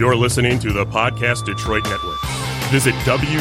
You're listening to the Podcast Detroit Network. Visit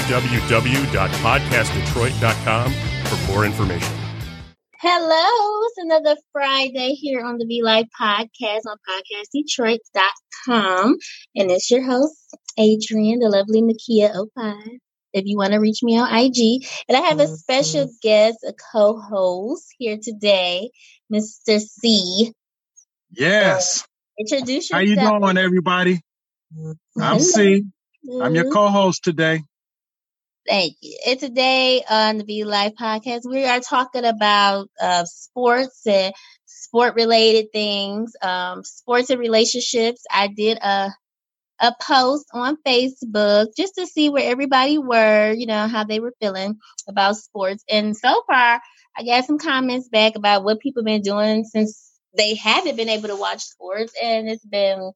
www.podcastdetroit.com for more information. Hello, it's another Friday here on the Be Life Podcast on podcastdetroit.com. And it's your host, Adrian, the lovely Makia 05. If you want to reach me on IG. And I have a special guest, a co-host here today, Mr. C. Yes. Introduce yourself. How you doing, everybody? I'm C. I'm your co-host today. Thank you. And today on the Be Life Podcast, we are talking about sports and sport-related things, sports and relationships. I did a post on Facebook just to see where everybody were, how they were feeling about sports. And so far, I got some comments back about what people have been doing since they haven't been able to watch sports. And it's been,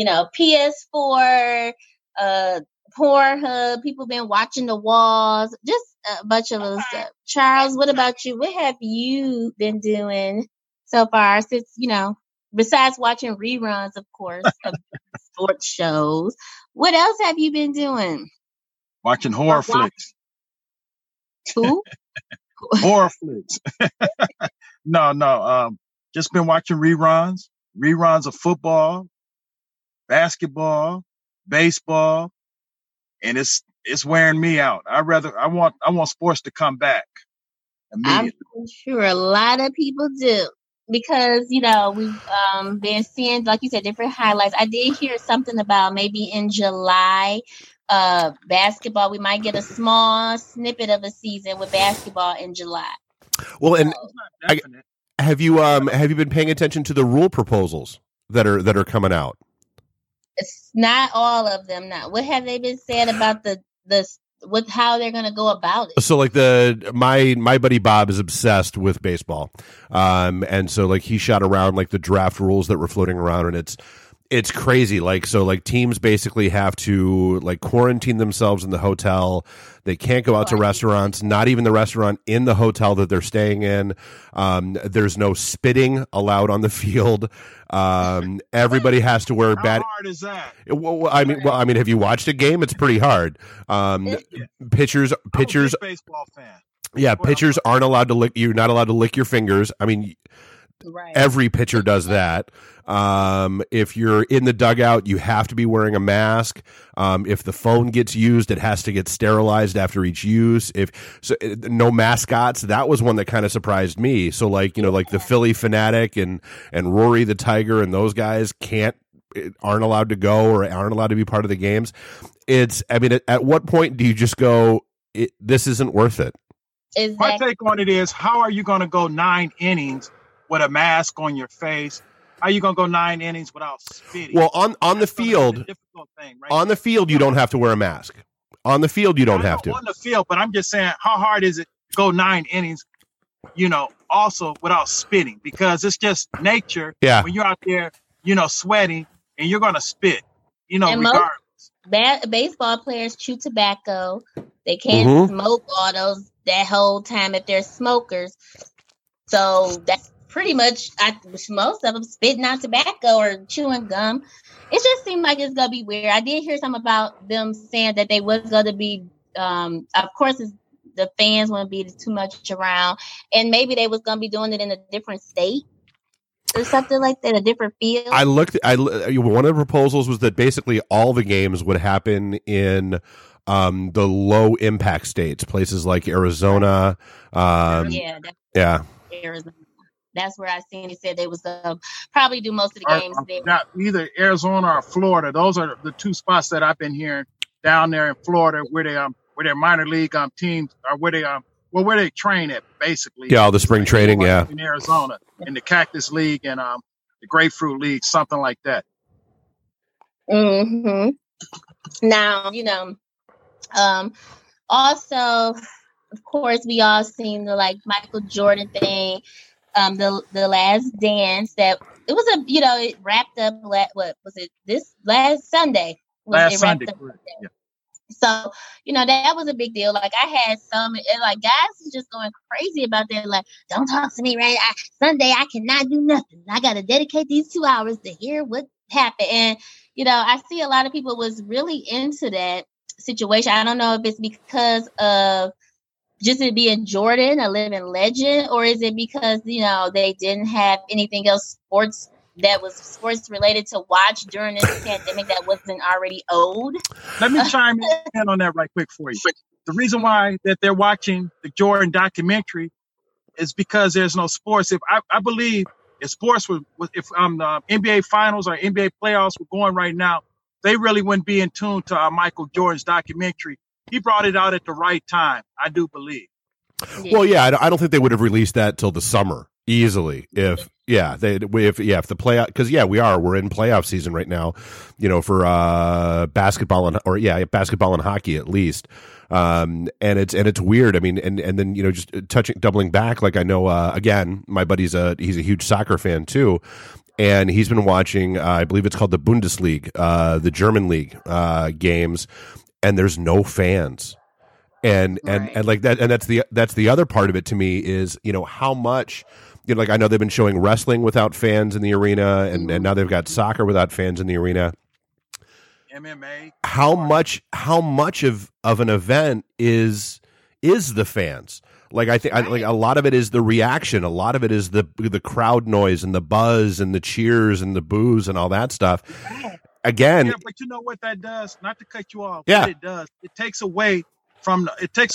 PS4, Pornhub, people been watching The Walls, just a bunch of other stuff. Charles, what about you? What have you been doing so far since, besides watching reruns, of course, of sports shows? What else have you been doing? Watching horror flicks. Who? Horror flicks. No. Just been watching reruns of football, basketball, baseball. And it's wearing me out. I want sports to come back immediately. I'm sure a lot of people do because we've been seeing, like you said, different highlights. I did hear something about maybe in July, basketball. We might get a small snippet of a season with basketball in July. Well, and have you been paying attention to the rule proposals that are coming out? It's not all of them now. What have they been saying about how they're going to go about it? So like my buddy Bob is obsessed with baseball. And so like he shot around like the draft rules that were floating around, and it's crazy. Like, so like teams basically have to like quarantine themselves in the hotel. They can't go out to restaurants, not even the restaurant in the hotel that they're staying in. There's no spitting allowed on the field. Everybody has to wear How hard is that? Well, I mean, have you watched a game? It's pretty hard. Pitchers. I'm a big baseball fan. Yeah, pitchers aren't allowed to lick. You're not allowed to lick your fingers. I mean, every pitcher does that. If you're in the dugout, you have to be wearing a mask. If the phone gets used, it has to get sterilized after each use. No mascots. That was one that kind of surprised me. So like, like the Philly Fanatic and Rory the Tiger and those guys aren't allowed to go or aren't allowed to be part of the games. At what point do you just go, this isn't worth it? Exactly. My take on it is, how are you going to go 9 innings with a mask on your face? How are you going to go 9 innings without spitting? Well, on the field, on the field, you don't have to wear a mask. On the field, you don't have to. On the field, but I'm just saying, how hard is it to go 9 innings, also without spitting? Because it's just nature. Yeah. When you're out there, sweating, and you're going to spit, regardless. Baseball players chew tobacco. They can't smoke that whole time if they're smokers. So that's pretty much most of them spitting out tobacco or chewing gum. It just seemed like it's gonna be weird. I did hear something about them saying that they was gonna be, of course, the fans wouldn't be too much around, and maybe they was gonna be doing it in a different state or something like that, a different field. One of the proposals was that basically all the games would happen in the low impact states, places like Arizona. Arizona. That's where I seen he said they was probably do most of the games there. Not either Arizona or Florida. Those are the two spots that I've been hearing down there in Florida where their minor league teams are, where they train at basically. Yeah, all the spring training, yeah. In Arizona, in the Cactus League and the Grapefruit League, something like that. Mm-hmm. Now, also, of course, we all seen the Michael Jordan thing, the Last Dance. That it was it wrapped up. What was it? This last Sunday. Last Sunday. Yeah. So, that was a big deal. Like, I had some, and guys is just going crazy about that. Like, don't talk to me, right? Sunday, I cannot do nothing. I got to dedicate these 2 hours to hear what happened. And, I see a lot of people was really into that situation. I don't know if it's because of just it being Jordan, a living legend, or is it because, they didn't have anything else sports related to watch during this pandemic that wasn't already owed? Let me chime in on that right quick for you. The reason why that they're watching the Jordan documentary is because there's no sports. If I believe if sports the NBA finals or NBA playoffs were going right now, they really wouldn't be in tune to Michael Jordan's documentary. He brought it out at the right time, I do believe. Well, yeah, I don't think they would have released that till the summer easily. If the playoff, because we're in playoff season right now, for basketball and hockey at least. And it's weird. I mean, and then, just doubling back, like I know, again, my buddy's he's a huge soccer fan too. And he's been watching, I believe it's called the Bundesliga, the German league, games, and there's no fans. And like that, and that's the other part of it to me is, how much, like I know they've been showing wrestling without fans in the arena, and now they've got soccer without fans in the arena. MMA. How much of an event is the fans? Like I think, like a lot of it is the reaction. A lot of it is the crowd noise and the buzz and the cheers and the boos and all that stuff. Again, but you know what that does? Not to cut you off. Yeah, what it does. It takes away from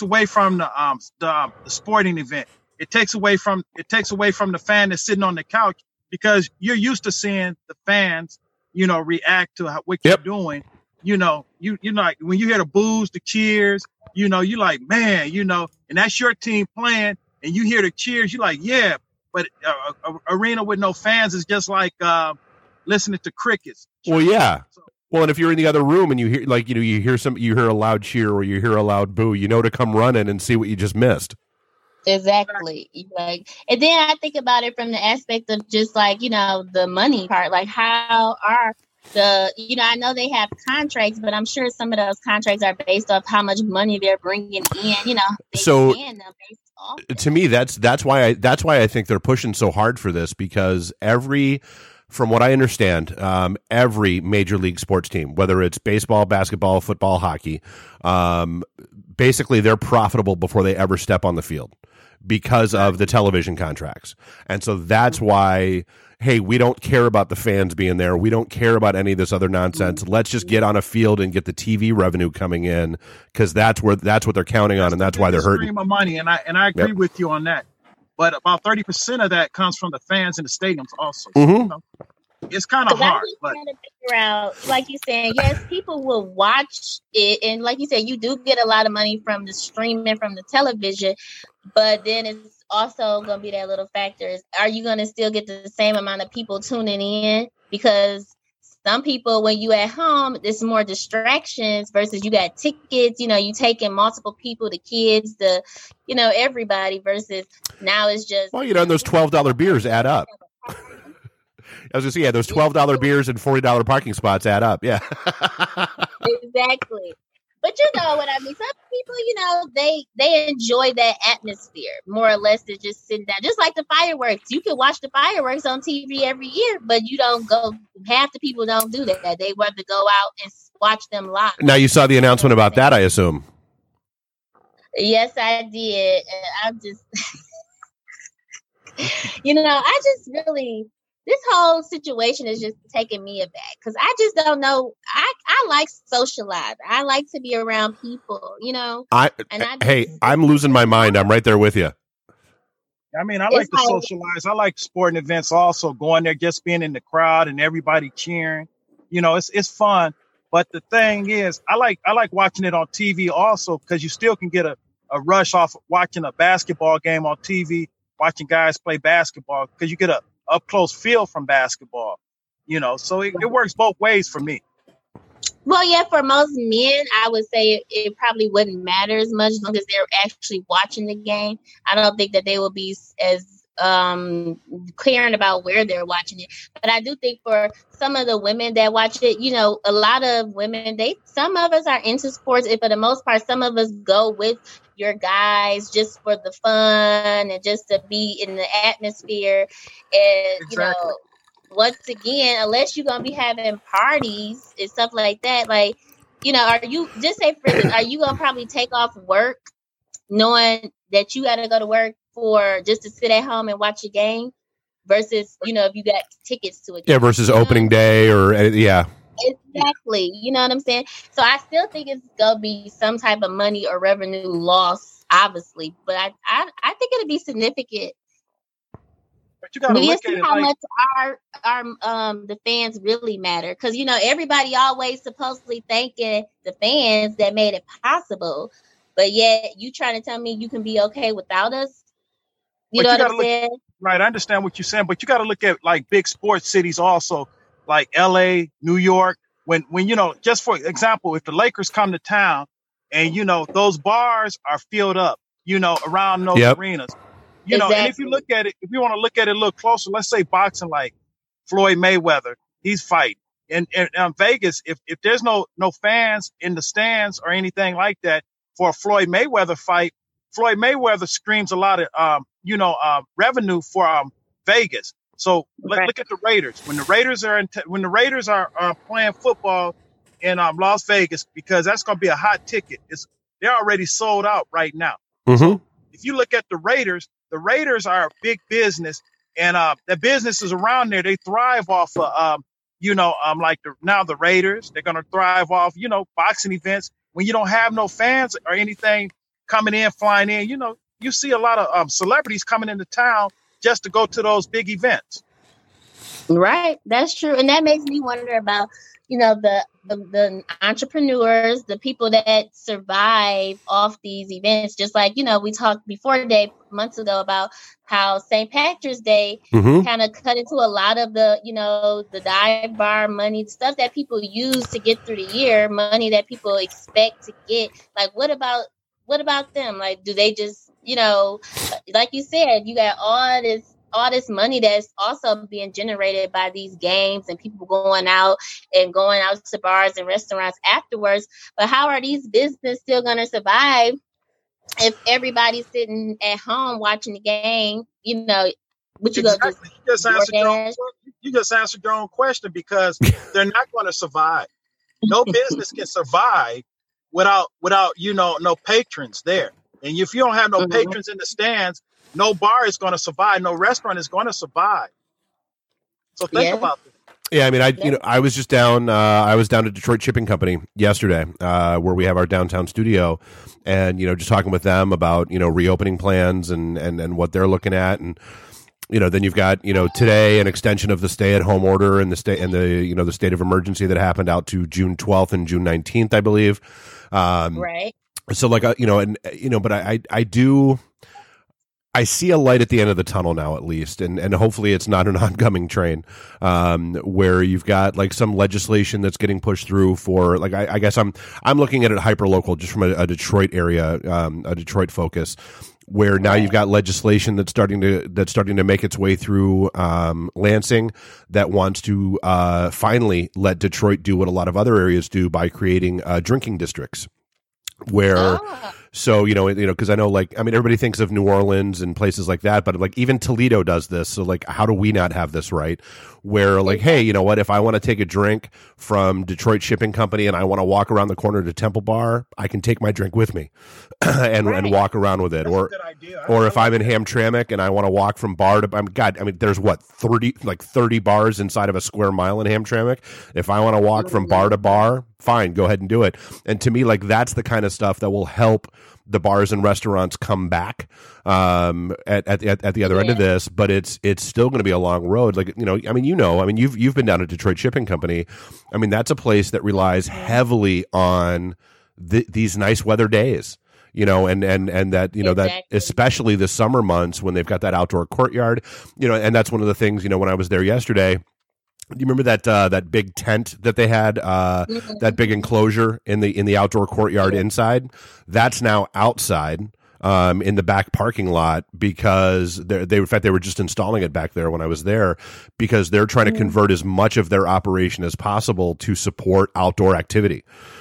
the sporting event. It takes away from the fan that's sitting on the couch, because you're used to seeing the fans, react to what you're doing. You like when you hear the boos, the cheers, you like, man, and that's your team playing, and you hear the cheers, you like, yeah. But a arena with no fans is just like listening to crickets. Well, yeah. Well, and if you're in the other room and you hear, like, you hear a loud cheer or you hear a loud boo, to come running and see what you just missed. Exactly. And then I think about it from the aspect of just like, the money part, like how are I know they have contracts, but I'm sure some of those contracts are based off how much money they're bringing in, so to me, that's why I think they're pushing so hard for this, because from what I understand, every major league sports team, whether it's baseball, basketball, football, hockey, basically they're profitable before they ever step on the field because of the television contracts. And so that's why, hey, we don't care about the fans being there. We don't care about any of this other nonsense. Let's just get on a field and get the TV revenue coming in, because that's what they're counting on, and that's why they're hurting. Stream of money, and I agree with you on that. But about 30% of that comes from the fans in the stadiums also. Mm-hmm. It's kind of hard. But trying to figure out, like you said, yes, people will watch it, and like you said, you do get a lot of money from the streaming, from the television. But then it's also going to be that little factor: is, are you going to still get the same amount of people tuning in? Because some people, when you at home, there's more distractions versus you got tickets. You taking multiple people, the kids, everybody. Versus now it's just and those $12 beers add up. I was going to say, those $12 beers and $40 parking spots add up. Yeah. Exactly. But you know what I mean? Some people, they enjoy that atmosphere more or less than just sitting down. Just like the fireworks. You can watch the fireworks on TV every year, but you don't go. Half the people don't do that. They want to go out and watch them live. Now, you saw the announcement about that, I assume. Yes, I did. And I'm just, I just really... This whole situation is just taking me aback, because I just don't know. I like socialize. I like to be around people, I'm losing my mind. I'm right there with you. I mean, I like to socialize. I like sporting events also, going there, just being in the crowd and everybody cheering. It's fun. But the thing is, I like watching it on TV also, because you still can get a rush off of watching a basketball game on TV, watching guys play basketball, because you get a up close feel from basketball, so it works both ways for me. Well, yeah, for most men, I would say it probably wouldn't matter as much as long as they're actually watching the game. I don't think that they will be as caring about where they're watching it. But I do think for some of the women that watch it, a lot of women, some of us are into sports, and for the most part, some of us go with your guys just for the fun and just to be in the atmosphere. And, exactly. once again, unless you're gonna be having parties and stuff like that, like, you know, are you just say for instance, are you gonna probably take off work knowing that you gotta go to work for just to sit at home and watch a game versus, you know, if you got tickets to a game? Yeah, versus opening day or Exactly. You know what I'm saying? So I still think it's gonna be some type of money or revenue loss, obviously, but I think it'll be significant. But you gotta look at it how like, much our the fans really matter, because you know everybody always supposedly thanking the fans that made it possible, but yet you trying to tell me you can be okay without us? You know what I'm saying? Right, I understand what you're saying, but you got to look at like big sports cities also, like L.A., New York. When you know, just for example, if the Lakers come to town, and you know those bars are filled up, you know, around those arenas. You know, and if you look at it, if you want to look at it a little closer, let's say boxing, like Floyd Mayweather, he's fighting. And Vegas, if there's no fans in the stands or anything like that for a Floyd Mayweather fight, Floyd Mayweather screams a lot of, revenue for Vegas. So look at the Raiders. When the Raiders are playing football in Las Vegas, because that's going to be a hot ticket. They're already sold out right now. Mm-hmm. So if you look at the Raiders are a big business, and the businesses around there, they thrive off of, the Raiders. They're going to thrive off, boxing events. When you don't have no fans or anything coming in, flying in, you see a lot of celebrities coming into town just to go to those big events. Right. That's true. And that makes me wonder about, the entrepreneurs, the people that survive off these events. Just like, we talked before months ago about how St. Patrick's Day kind of cut into a lot of the, the dive bar money, stuff that people use to get through the year, money that people expect to get. Like, what about them? Like, do they just, like you said, you got all this money that's also being generated by these games and people going out to bars and restaurants afterwards. But how are these businesses still going to survive if everybody's sitting at home watching the game? What you exactly. You just answered your own question, because they're not going to survive. No business can survive without no patrons there. And if you don't have no patrons in the stands, no bar is going to survive. No restaurant is going to survive. So think about this. Yeah, I mean, I was just down. I was down to Detroit Shipping Company yesterday, where we have our downtown studio, and just talking with them about reopening plans and what they're looking at, and then you've got today an extension of the stay-at-home order and the state of emergency that happened out to June 12th and June 19th, I believe. Right. So but I see a light at the end of the tunnel now, at least, and hopefully it's not an oncoming train, where you've got like some legislation that's getting pushed through for, like, I guess I'm looking at it hyper local, just from a Detroit area, a Detroit focus, where now you've got legislation that's starting to make its way through Lansing, that wants to finally let Detroit do what a lot of other areas do by creating drinking districts. Where, so, because I know, everybody thinks of New Orleans and places like that, but like even Toledo does this. So like, how do we not have this right? Where like, hey, you know what? If I want to take a drink from Detroit Shipping Company and I want to walk around the corner to Temple Bar, I can take my drink with me and walk around with it. That's or if I'm in Hamtramck and I want to walk from bar to, there's 30 bars inside of a square mile in Hamtramck. If I want to walk from bar to bar, fine, go ahead and do it. And to me, like, that's the kind of stuff that will help the bars and restaurants come back at the other end of this. But it's still going to be a long road. Like, you've been down at Detroit Shipping Company. I mean, that's a place that relies heavily on these nice weather days. And that, that especially the summer months when they've got that outdoor courtyard, and that's one of the things, when I was there yesterday. Do you remember that big tent that they had, that big enclosure in the outdoor courtyard inside? That's now outside, in the back parking lot, because in fact, they were just installing it back there when I was there, because they're trying to convert as much of their operation as possible to support outdoor activity.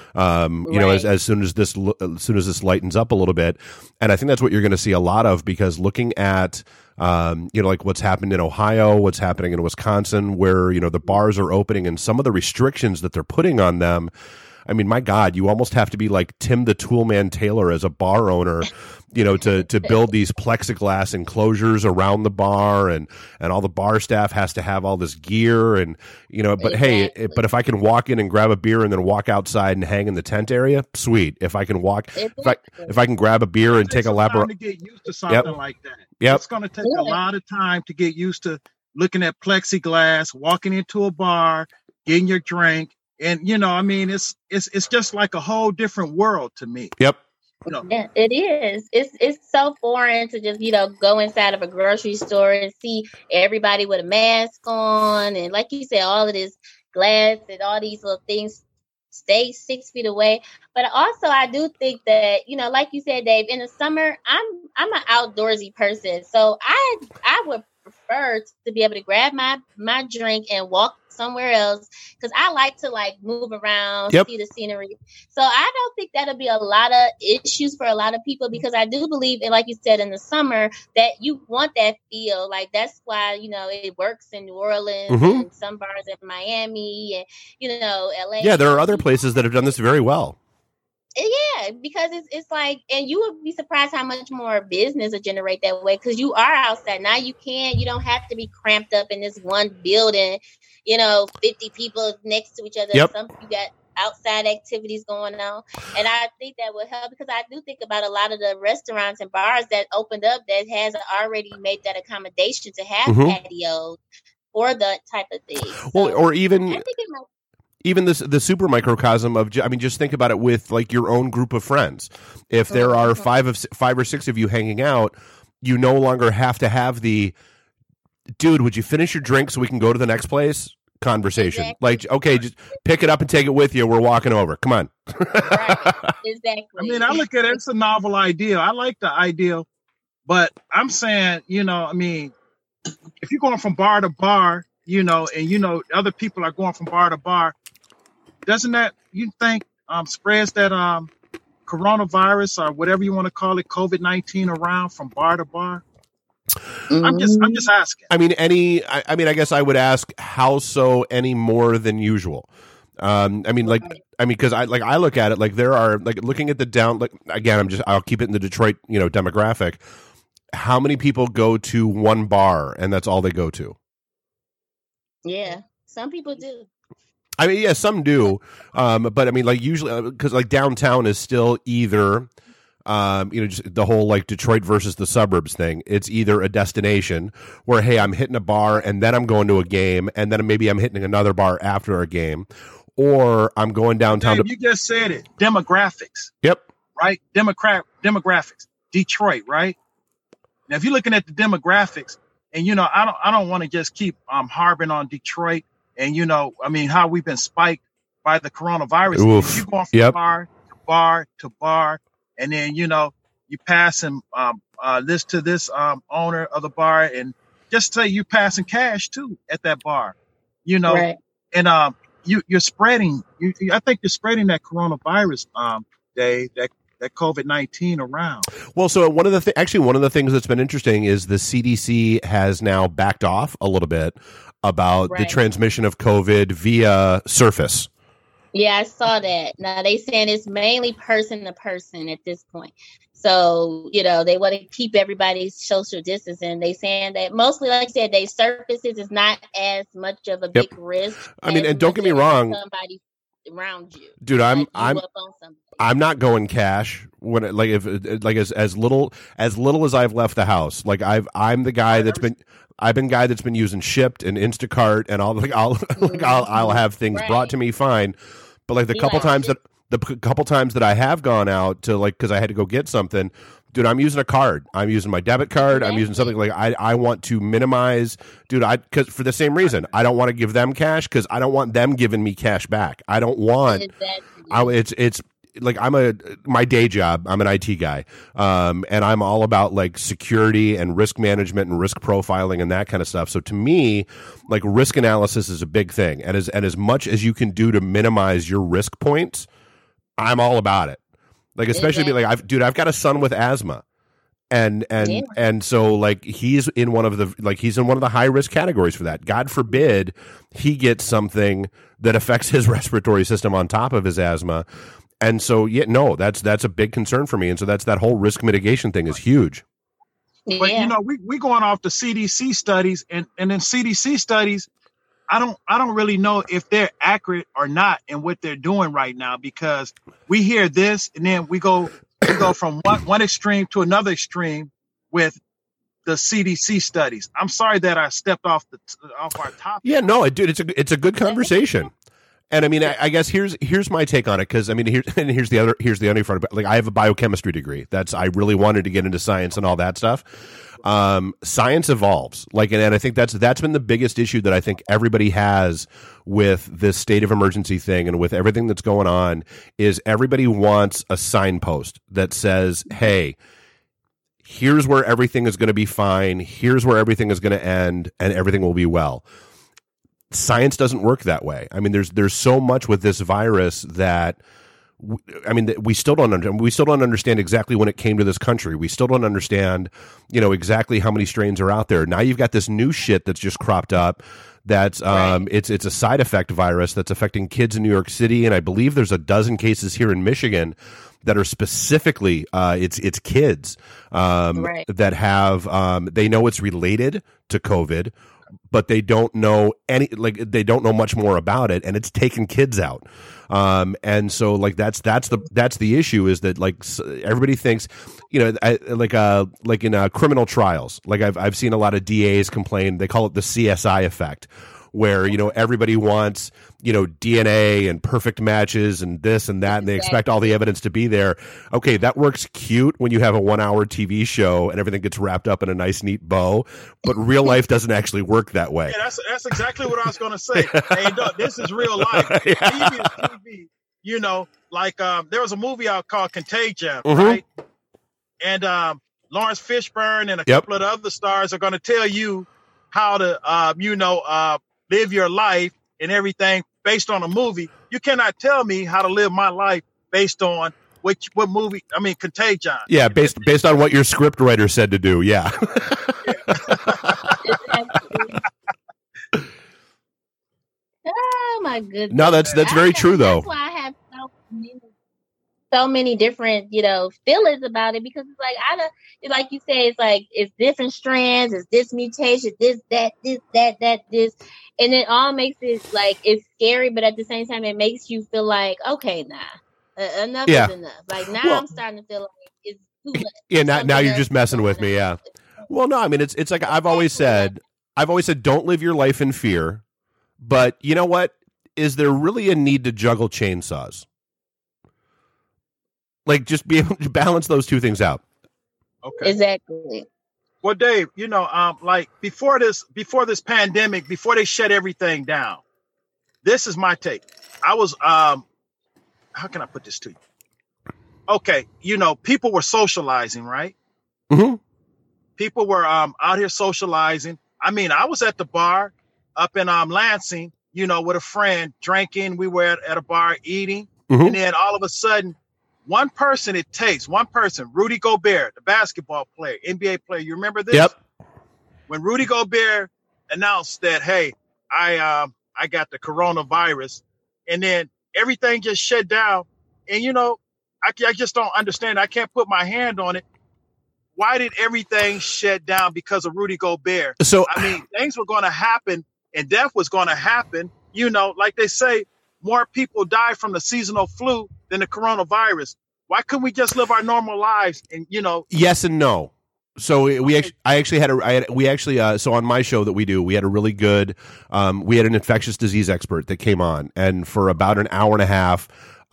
You know, as soon as this lightens up a little bit. And I think that's what you're going to see a lot of, because looking at, you know, like what's happened in Ohio, what's happening in Wisconsin, where, you know, the bars are opening and some of the restrictions that they're putting on them. I mean, my God, you almost have to be like Tim the Toolman Taylor as a bar owner, you know, to build these plexiglass enclosures around the bar, and all the bar staff has to have all this gear, and, you know, but hey, but if I can walk in and grab a beer and then walk outside and hang in the tent area, sweet. If I can walk, if I can grab a beer and take a lap around, to get used to something like that. It's going to take a lot of time to get used to looking at plexiglass, walking into a bar, getting your drink. And, you know, I mean, it's just like a whole different world to me. Yep. You know? Yeah, it is. It's so foreign to just, you know, go inside of a grocery store and see everybody with a mask on. And like you said, all of this glass and all these little things, stay 6 feet away. But also, I do think that, you know, like you said, Dave, in the summer, I'm an outdoorsy person. So I would prefer to be able to grab my drink and walk somewhere else, because I like to like move around, see the scenery. So I don't think that'll be a lot of issues for a lot of people, because I do believe, and like you said, in the summer, that you want that feel. Like that's why, you know, it works in New Orleans and some bars in Miami and, you know, LA. Yeah, there are other places that have done this very well. Yeah, because it's like, and you would be surprised how much more business will generate that way, because you are outside. Now you don't have to be cramped up in this one building, you know, 50 people next to each other. You got outside activities going on. And I think that will help, because I do think about a lot of the restaurants and bars that opened up that has already made that accommodation to have patios for that type of thing. Well, so or even... I think it might... Even the super microcosm of, I mean, just think about it with like your own group of friends. If there are five or six of you hanging out, you no longer have to have the, dude, would you finish your drink so we can go to the next place conversation? Exactly. Like, okay, just pick it up and take it with you. We're walking over. Come on. Right. Exactly. I mean, I look at it, it's a novel idea. I like the idea, but I'm saying, you know, I mean, if you're going from bar to bar, you know, and you know other people are going from bar to bar, doesn't that, you think, spreads that coronavirus or whatever you want to call it, COVID-19, around from bar to bar? I'm just asking. I mean, I guess I would ask, how so any more than usual? Because I look at it like there are, like, looking at the down, like, again, I'll keep it in the Detroit, you know, demographic. How many people go to one bar and that's all they go to? Yeah, some people do. I mean, yeah, some do, but I mean, like usually, because like downtown is still either, you know, just the whole like Detroit versus the suburbs thing. It's either a destination where, hey, I'm hitting a bar and then I'm going to a game, and then maybe I'm hitting another bar after a game, or I'm going downtown. You just said it. Demographics. Yep. Right. Demographics. Detroit. Right. Now, if you're looking at the demographics, and you know, I don't want to just keep harping on Detroit. And, you know, I mean, how we've been spiked by the coronavirus. You're going from bar to bar to bar. And then, you know, you passing this to this owner of the bar. And just say you're passing cash, too, at that bar, you know. Right. And you're spreading. I think you're spreading that coronavirus, Dave, that COVID-19 around. Well, so one of the things that's been interesting is the CDC has now backed off a little bit about the transmission of COVID via surface. Yeah, I saw that. Now they saying it's mainly person to person at this point. So, you know, they want to keep everybody's social distancing. They saying that mostly, like I said, they surfaces is not as much of a big risk. I mean, and don't get me wrong, somebody around you, dude. I'm not going cash when it, like, if like as little as I've left the house. Like I'm the guy that's been using Shipt and Instacart and all. Like I'll have things brought to me fine, but like the couple times that I have gone out to, like, because I had to go get something, dude, I'm using a card. I'm using my debit card. I'm using something like I want to minimize, dude. Because for the same reason, I don't want to give them cash because I don't want them giving me cash back. I don't want. It's like my day job, I'm an IT guy, and I'm all about like security and risk management and risk profiling and that kind of stuff. So to me, like, risk analysis is a big thing, and as much as you can do to minimize your risk points, I'm all about it. Like, especially Exactly. I've got a son with asthma. And so like he's in one of the high risk categories for that. God forbid he gets something that affects his respiratory system on top of his asthma. And so that's a big concern for me. And so that whole risk mitigation thing is huge. But we going off the CDC studies, and in CDC studies, I don't really know if they're accurate or not in what they're doing right now, because we hear this and then we go from one extreme to another extreme with the CDC studies. I'm sorry that I stepped off our topic. Yeah, no, dude, it's a good conversation. And I mean, I guess here's my take on it, because I mean, here's the other front. Like, I have a biochemistry degree. I really wanted to get into science and all that stuff. Science evolves, and I think that's been the biggest issue that I think everybody has with this state of emergency thing and with everything that's going on, is everybody wants a signpost that says, hey, here's where everything is going to be fine, here's where everything is going to end, and everything will be well. Science doesn't work that way. I mean, there's so much with this virus that we still don't understand exactly when it came to this country. We still don't understand, exactly how many strains are out there. Now you've got this new shit that's just cropped up. That's it's a side effect virus that's affecting kids in New York City, and I believe there's a dozen cases here in Michigan that are specifically it's kids that have they know it's related to COVID, but they don't know they don't know much more about it, and it's taken kids out. And so that's the issue, is that everybody thinks, in criminal trials, I've seen a lot of DAs complain. They call it the CSI effect, where everybody wants DNA and perfect matches and this and that, and they expect all the evidence to be there. Okay, that works cute when you have a 1 hour TV show and everything gets wrapped up in a nice neat bow, but real life doesn't actually work that way. Yeah, that's exactly what I was going to say. Hey, this is real life. TV, there was a movie out called Contagion, right? And Lawrence Fishburne and a couple of the other stars are going to tell you how to live your life and everything based on a movie. You cannot tell me how to live my life based on what movie. I mean, Contagion. Yeah, based on what your script writer said to do. Yeah. Oh my goodness. No, that's very true though. That's why I have so many different, feelings about it, because it's like you say, it's different strands, it's this mutation, this, that, and it all makes it it's scary, but at the same time, it makes you feel like, okay, enough is enough. I'm starting to feel like it's too much. Yeah, now you're just messing with me. Yeah. Well, no, I mean, it's like I've always said, don't live your life in fear. But you know what? Is there really a need to juggle chainsaws? Just be able to balance those two things out. Okay. Exactly. Well, Dave, before this pandemic, before they shut everything down, this is my take. I was, how can I put this to you? Okay. People were socializing, right? Mm-hmm. People were out here socializing. I mean, I was at the bar up in Lansing, with a friend drinking. We were at a bar eating. Mm-hmm. And then all of a sudden, one person, Rudy Gobert, the basketball player, NBA player. You remember this? Yep. When Rudy Gobert announced that, hey, I got the coronavirus, and then everything just shut down. And, I just don't understand. I can't put my hand on it. Why did everything shut down because of Rudy Gobert? So, I mean, things were going to happen and death was going to happen. Like they say, more people die from the seasonal flu than the coronavirus. Why couldn't we just live our normal lives? And yes and no. So so on my show that we do, we had a really good, we had an infectious disease expert that came on, and for about an hour and a half,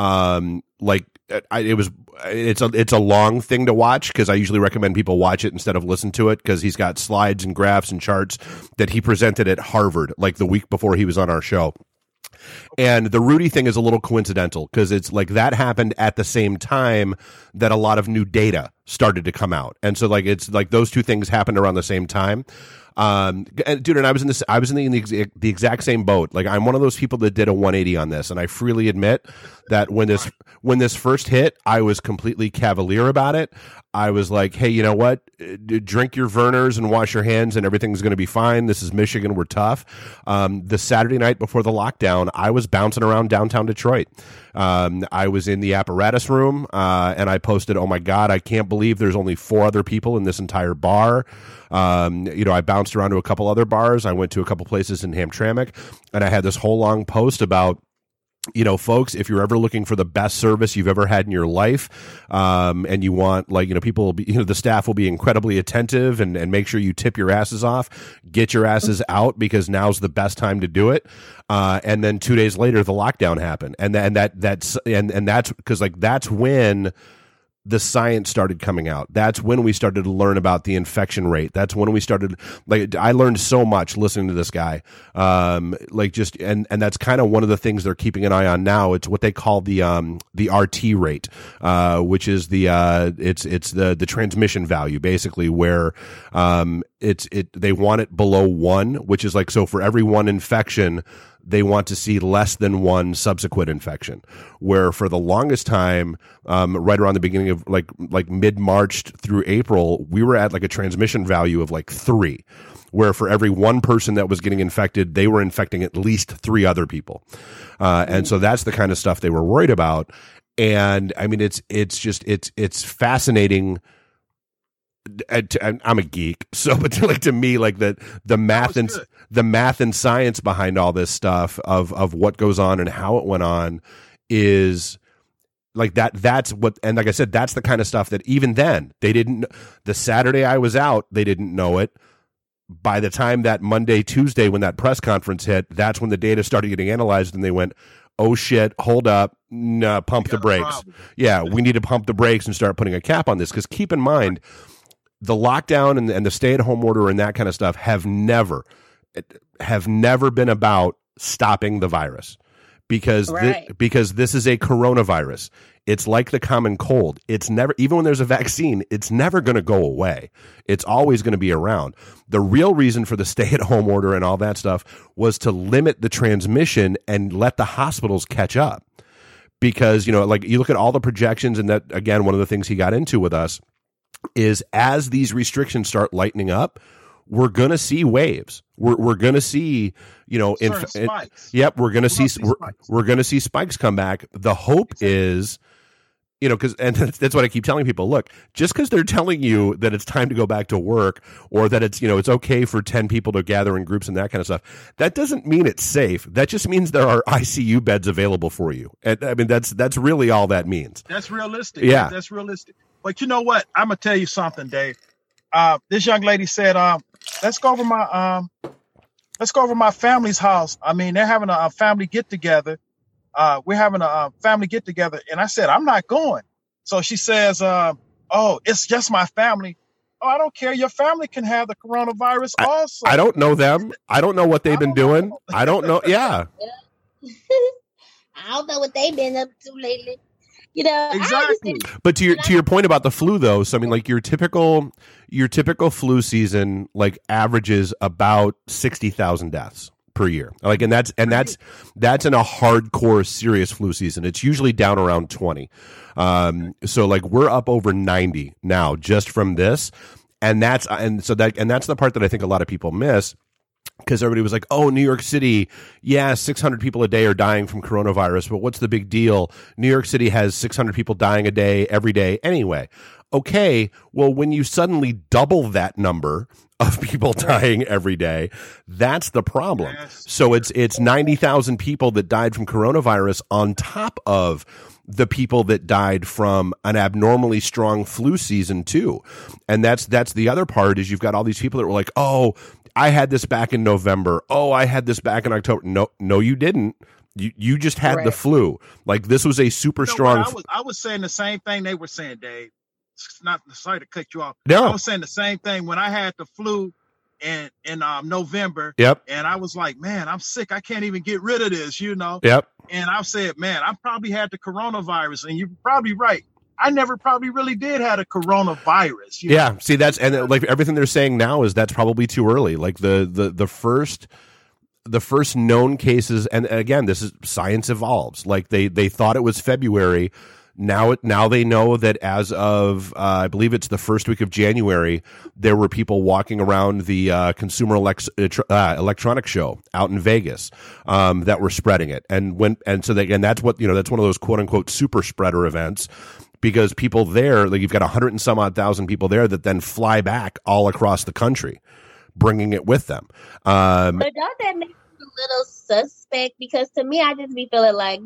it's a long thing to watch, because I usually recommend people watch it instead of listen to it, because he's got slides and graphs and charts that he presented at Harvard the week before he was on our show. And the Rudy thing is a little coincidental, because it's that happened at the same time that a lot of new data started to come out. And so it's those two things happened around the same time. Dude, and I was in the exact same boat. I'm one of those people that did a 180 on this, and I freely admit that when when this first hit, I was completely cavalier about it. I was like, hey, you know what? Drink your Vernors and wash your hands and everything's going to be fine. This is Michigan. We're tough. The Saturday night before the lockdown, I was bouncing around downtown Detroit. I was in the apparatus room and I posted, oh my God, I can't believe there's only 4 other people in this entire bar. I bounced around to a couple other bars. I went to a couple places in Hamtramck and I had this whole long post about, folks, if you're ever looking for the best service you've ever had in your life, and you want, people will be, the staff will be incredibly attentive and make sure you tip your asses off, get your asses out because now's the best time to do it. And then 2 days later, the lockdown happened. And that's because that's when the science started coming out. That's when we started to learn about the infection rate. That's when we started, I learned so much listening to this guy. And that's kind of one of the things they're keeping an eye on now. It's what they call the RT rate, which is it's the transmission value, basically, where, they want it below 1, which is so for every 1 infection, they want to see less than 1 subsequent infection, where for the longest time, right around the beginning of mid-March through April, we were at a transmission value of 3, where for every 1 person that was getting infected, they were infecting at least 3 other people. And so that's the kind of stuff they were worried about. And I mean, it's fascinating. I'm a geek, so but to me, the math and science behind all this stuff of what goes on and how it went on is that. That's what, and like I said, that's the kind of stuff that even then they didn't. The Saturday I was out, they didn't know it. By the time that Monday, Tuesday, when that press conference hit, that's when the data started getting analyzed, and they went, oh shit, hold up, pump the brakes. Yeah, we need to pump the brakes and start putting a cap on this, because keep in mind, the lockdown and the stay-at-home order and that kind of stuff have never been about stopping the virus, because this is a coronavirus. It's like the common cold. It's never, even when there's a vaccine, it's never going to go away. It's always going to be around. The real reason for the stay-at-home order and all that stuff was to limit the transmission and let the hospitals catch up. Because, you look at all the projections, and that, again, one of the things he got into with us is as these restrictions start lightening up, we're going to see waves. We're going to see, spikes. Yep, we're going to see we're going to see spikes come back. The hope is, because, and that's what I keep telling people. Look, just because they're telling you that it's time to go back to work, or that it's it's okay for 10 people to gather in groups and that kind of stuff, that doesn't mean it's safe. That just means there are ICU beds available for you. And I mean, that's really all that means. That's realistic. Yeah, that's realistic. But you know what? I'm gonna tell you something, Dave. This young lady said, let's go over my family's house. I mean, they're having a family get together. We're having a family get together. And I said, I'm not going. So she says, oh, it's just my family. Oh, I don't care. Your family can have the coronavirus also. I don't know them. I don't know what they've been doing. I don't know. Yeah. I don't know what they've been up to lately. Exactly. But to your point about the flu, though, so I mean, your typical flu season averages about 60,000 deaths per year. And that's in a hardcore serious flu season. It's usually down around 20. So we're up over 90 now just from this, and that's the part that I think a lot of people miss. Because everybody was like, oh, New York City, 600 people a day are dying from coronavirus, but what's the big deal? New York City has 600 people dying a day, every day anyway. Okay, well, when you suddenly double that number of people dying every day, that's the problem. Yes. So it's 90,000 people that died from coronavirus on top of the people that died from an abnormally strong flu season too. And that's the other part, is you've got all these people that were like, oh, I had this back in November. Oh, I had this back in October. No, you didn't. You just had the flu. This was a super strong. I was saying the same thing they were saying, Dave. Not sorry to cut you off. No. I was saying the same thing when I had the flu in November. Yep. And I was like, man, I'm sick. I can't even get rid of this, Yep. And I said, man, I probably had the coronavirus. And you're probably right. I never probably really did have a coronavirus. Yeah. See, that's, and everything they're saying now is that's probably too early. The first the first known cases, and again, this is science evolves. Like they thought it was February. Now they know that as of I believe it's the first week of January, there were people walking around the Consumer Electronics Show out in Vegas that were spreading it, and that's what that's one of those quote unquote super spreader events, because people there, like you've got 100 and some odd thousand people there that then fly back all across the country, bringing it with them. But don't that make you a little suspect? Because to me, I just be feeling like,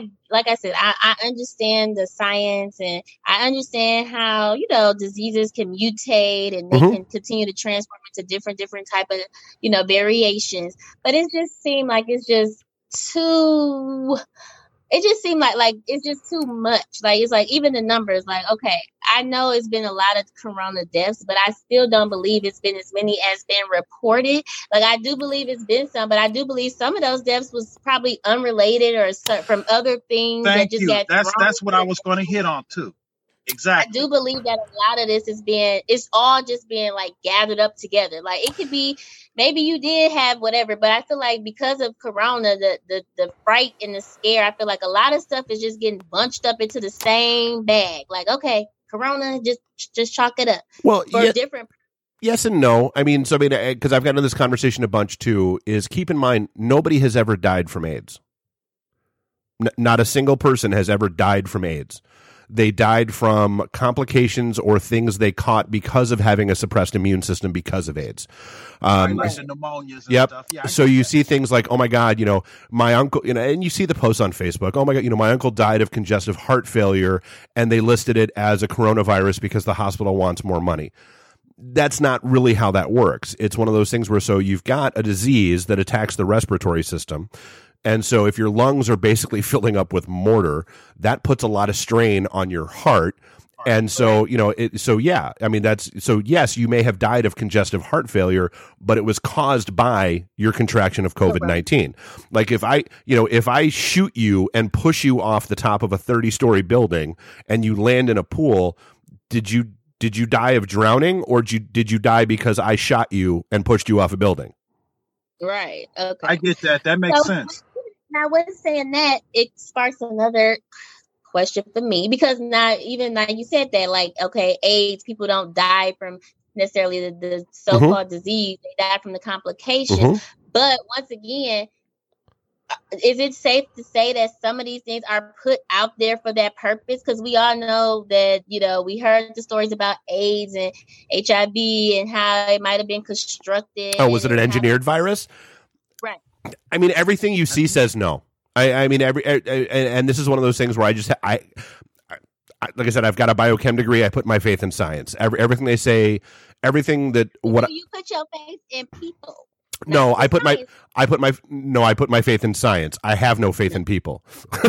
I understand the science, and I understand how, diseases can mutate and they can continue to transform into different type of, variations. But it just seemed like it's just too... It just seemed like it's just too much. Like, it's like even the numbers, like, okay, I know it's been a lot of corona deaths, but I still don't believe it's been as many as been reported. Like, I do believe it's been some, but I do believe some of those deaths was probably unrelated or from other things. Thank you. That's what I was going to hit on too. Exactly. I do believe that a lot of this it's all just being like gathered up together. Like, it could be, maybe you did have whatever, but I feel like because of corona, the fright and the scare, I feel like a lot of stuff is just getting bunched up into the same bag. Like, okay, corona, just chalk it up. Well, for different. Yes and no. Because I've gotten into this conversation a bunch too, is keep in mind, nobody has ever died from AIDS. Not a single person has ever died from AIDS. They died from complications or things they caught because of having a suppressed immune system because of AIDS. Like the pneumonias and yep. stuff. Yeah, so you see things like, oh my God, my uncle, and you see the posts on Facebook, oh my God, my uncle died of congestive heart failure, and they listed it as a coronavirus because the hospital wants more money. That's not really how that works. It's one of those things where, so you've got a disease that attacks the respiratory system. And so if your lungs are basically filling up with mortar, that puts a lot of strain on your heart. And so, yes, you may have died of congestive heart failure, but it was caused by your contraction of COVID-19. Like if I shoot you and push you off the top of a 30-story building and you land in a pool, did you die of drowning, or did you die because I shot you and pushed you off a building? Right. Okay. I get that. That makes sense. Now, with saying that, it sparks another question for me, because now you said that, like, okay, AIDS, people don't die from necessarily the so-called disease, they die from the complications. But once again, is it safe to say that some of these things are put out there for that purpose? Because we all know that, we heard the stories about AIDS and HIV and how it might have been constructed. Oh, was it an engineered virus? Right. I mean, everything you see says no. And this is one of those things where like I said, I've got a biochem degree. I put my faith in science. Everything they say, everything that what you put your faith in people. No, I put my faith in science. I have no faith in people. So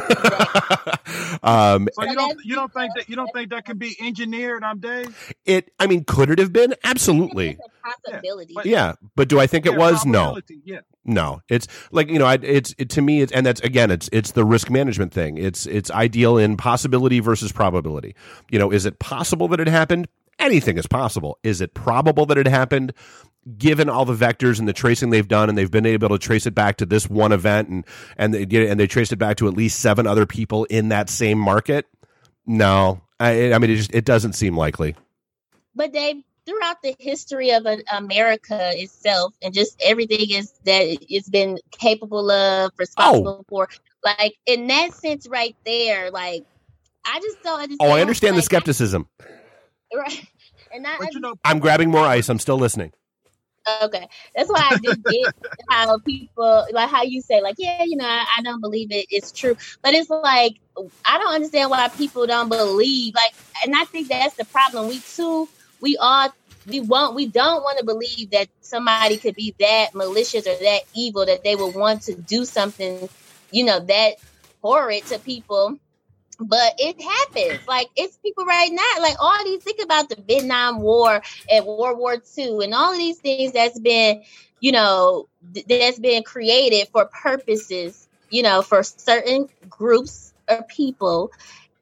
you don't think that can be engineered, Dave? Could it have been? Absolutely. It's a possibility. But do I think it was? No. Yeah. No. It's like, to me, it's the risk management thing. It's ideal in possibility versus probability. Is it possible that it happened? Anything is possible. Is it probable that it happened? Given all the vectors and the tracing they've done, and they've been able to trace it back to this one event, and they traced it back to at least 7 other people in that same market. No, it doesn't seem likely. But Dave, throughout the history of America itself, and just everything it's been capable of, responsible for, like in that sense, right there, like I just don't understand. I understand the skepticism. Right, and I'm grabbing more ice. I'm still listening. Okay, that's why I just get how people, like how you say, like, yeah, I don't believe it's true, but it's like I don't understand why people don't believe, like, and I think that's the problem. We don't want to believe that somebody could be that malicious or that evil that they would want to do something, that horrid to people. But it happens. Like, it's people right now. Like, all these, think about the Vietnam War and World War II and all of these things that's been, that's been created for purposes, for certain groups or people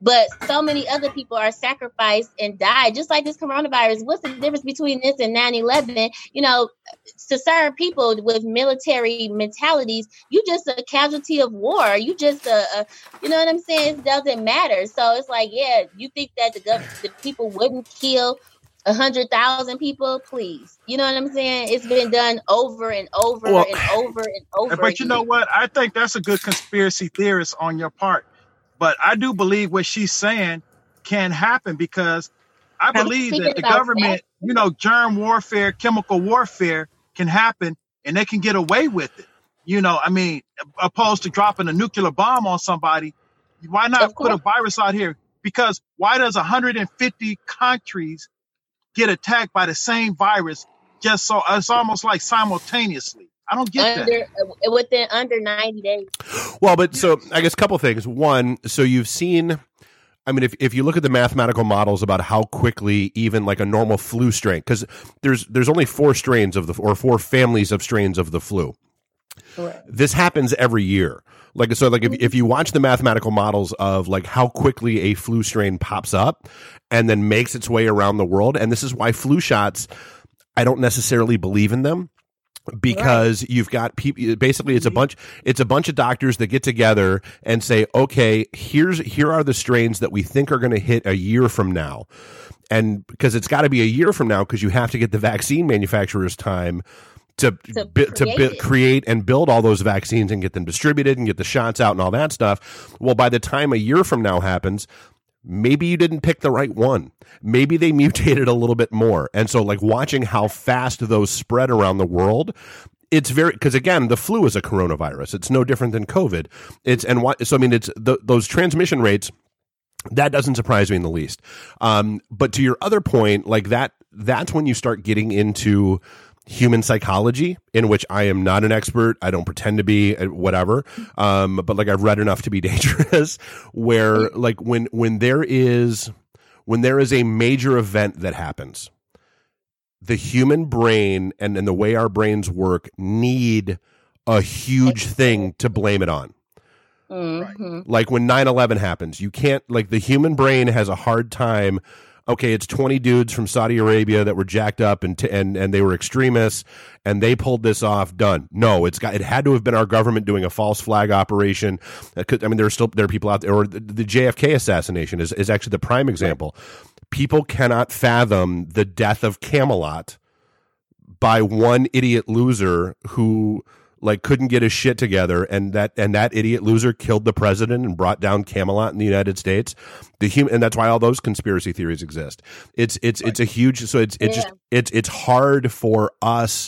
But so many other people are sacrificed and died, just like this coronavirus. What's the difference between this and 9/11? You know, to serve people with military mentalities, you just a casualty of war. You just you know what I'm saying? It doesn't matter. So it's like, yeah, you think that the people wouldn't kill 100,000 people? Please, you know what I'm saying? It's been done over and over and over and over. But you know what? I think that's a good conspiracy theorist on your part. But I do believe what she's saying can happen, because I believe that the government, you know, germ warfare, chemical warfare can happen and they can get away with it. You know, I mean, opposed to dropping a nuclear bomb on somebody, why not put a virus out here? Because why does 150 countries get attacked by the same virus just so it's almost like simultaneously? I don't get that. Within under 90 days. Well, but so I guess a couple things. One, so you've seen, I mean, if you look at the mathematical models about how quickly even like a normal flu strain, because there's only 4 strains of or 4 families of strains of the flu. Right. This happens every year. Like, so like if you watch the mathematical models of like how quickly a flu strain pops up and then makes its way around the world, and this is why flu shots, I don't necessarily believe in them. Because you've got people, basically it's a bunch of doctors that get together and say, okay, here are the strains that we think are going to hit a year from now. And because it's got to be a year from now, because you have to get the vaccine manufacturers time to create and build all those vaccines and get them distributed and get the shots out and all that stuff. Well, by the time a year from now happens, maybe you didn't pick the right one. Maybe they mutated a little bit more. And so like watching how fast those spread around the world, it's very, because again, the flu is a coronavirus. It's no different than COVID. So I mean, it's those transmission rates, that doesn't surprise me in the least. But to your other point, like that's when you start getting into human psychology, in which I am not an expert. I don't pretend to be, whatever. But like I've read enough to be dangerous, where like when there is a major event that happens, the human brain and the way our brains work need a huge thing to blame it on. Mm-hmm. Like when 9/11 happens, you can't, like the human brain has a hard time. Okay, it's 20 dudes from Saudi Arabia that were jacked up and they were extremists and they pulled this off. Done. No, it had to have been our government doing a false flag operation. I mean, there are people out there, or the JFK assassination is actually the prime example. People cannot fathom the death of Camelot by one idiot loser who like couldn't get his shit together, and that idiot loser killed the president and brought down Camelot in the United States. And that's why all those conspiracy theories exist. It's a huge, so it's hard for us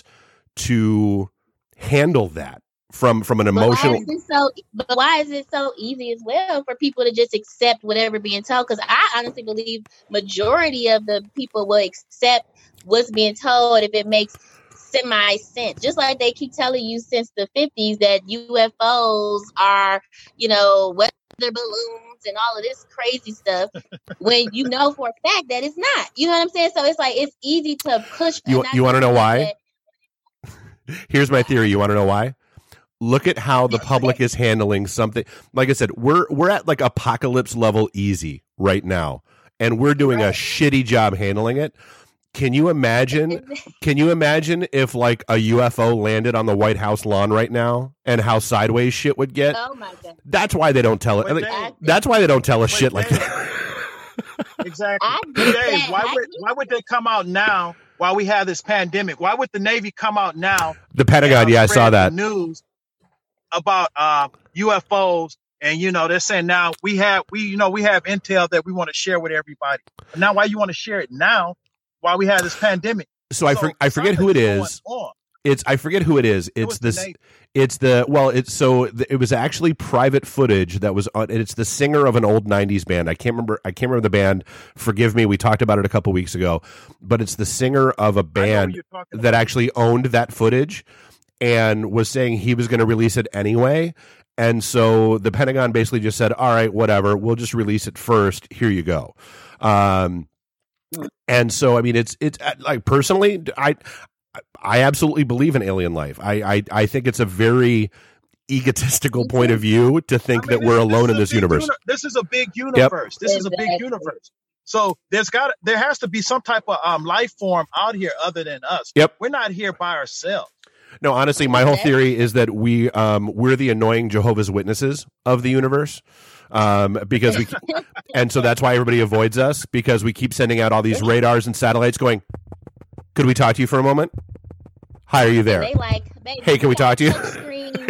to handle that from an emotional. But why is it so easy as well for people to just accept whatever being told? Because I honestly believe majority of the people will accept what's being told if it makes semi-sense. Just like they keep telling you since the 50s that UFOs are, you know, weather balloons and all of this crazy stuff, when you know for a fact that it's not. You know what I'm saying? So it's like it's easy to push. You want to know why? Here's my theory. You want to know why? Look at how the public is handling something. Like I said, we're at like apocalypse level easy right now, and we're doing a shitty job handling it. Can you imagine if like a UFO landed on the White House lawn right now and how sideways shit would get? Oh my God. That's why they don't tell it. That's why they don't tell us shit like that. Exactly. Dave, why would they come out now while we have this pandemic? Why would the Navy come out now? The Pentagon, I saw that news about UFOs, and you know they're saying now we have intel that we want to share with everybody. And now, why you want to share it now? While we had this pandemic. So I forget who it is. I forget who it is. It was actually private footage that was on. It's the singer of an old 90s band. I can't remember the band. Forgive me. We talked about it a couple weeks ago, but it's the singer of a band that actually owned that footage and was saying he was going to release it anyway. And so the Pentagon basically just said, all right, whatever, we'll just release it first. Here you go. And so, I mean, it's like personally, I absolutely believe in alien life. I think it's a very egotistical point of view to think that we're alone in this universe. This is a big universe. This is a big universe. So there has to be some type of life form out here other than us. Yep. We're not here by ourselves. No, honestly, my whole theory is that we're the annoying Jehovah's Witnesses of the universe. Because and so that's why everybody avoids us, because we keep sending out all these radars and satellites going, could we talk to you for a moment? Hi, are you there? Hey, can we talk to you? They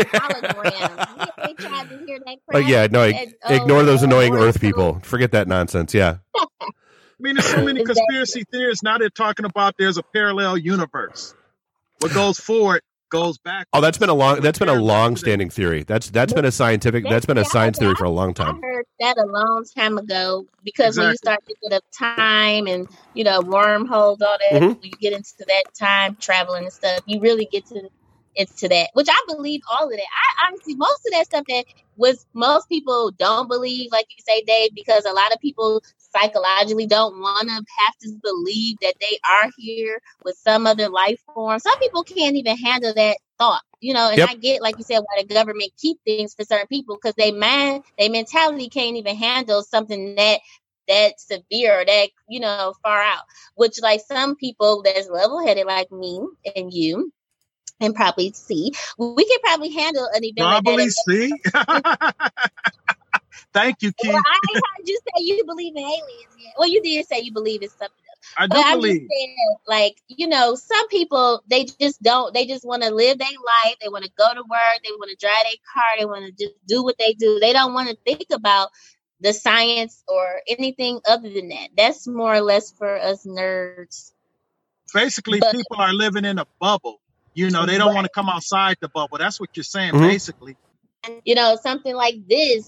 tried to hear that crap. Yeah, no, ignore those annoying Earth people. Forget that nonsense. Yeah. I mean, there's so many conspiracy theories. Now they're talking about there's a parallel universe. What goes forward goes back. Oh, that's been a long-standing theory. That's been a science theory for a long time. I heard that a long time ago, because when you start thinking of time and wormholes, all that, when you get into that time traveling and stuff, you really get into that, which I believe all of that. I honestly, most of that stuff that most people don't believe, like you say, Dave, because a lot of people psychologically don't want to have to believe that they are here with some other life form. Some people can't even handle that thought, and I get, like you said, why the government keep things for certain people, because their mentality can't even handle something that severe or that, far out, which like some people that's level-headed like me and you, and probably C, we can probably handle an event probably like that. C. Thank you, Keith. Well, I ain't heard you say you believe in aliens yet. Well, you did say you believe in something else. I do believe. I'm just saying, some people, they just want to live their life. They want to go to work. They want to drive their car. They want to just do what they do. They don't want to think about the science or anything other than that. That's more or less for us nerds. Basically, people are living in a bubble. They don't want to come outside the bubble. That's what you're saying, basically. Something like this,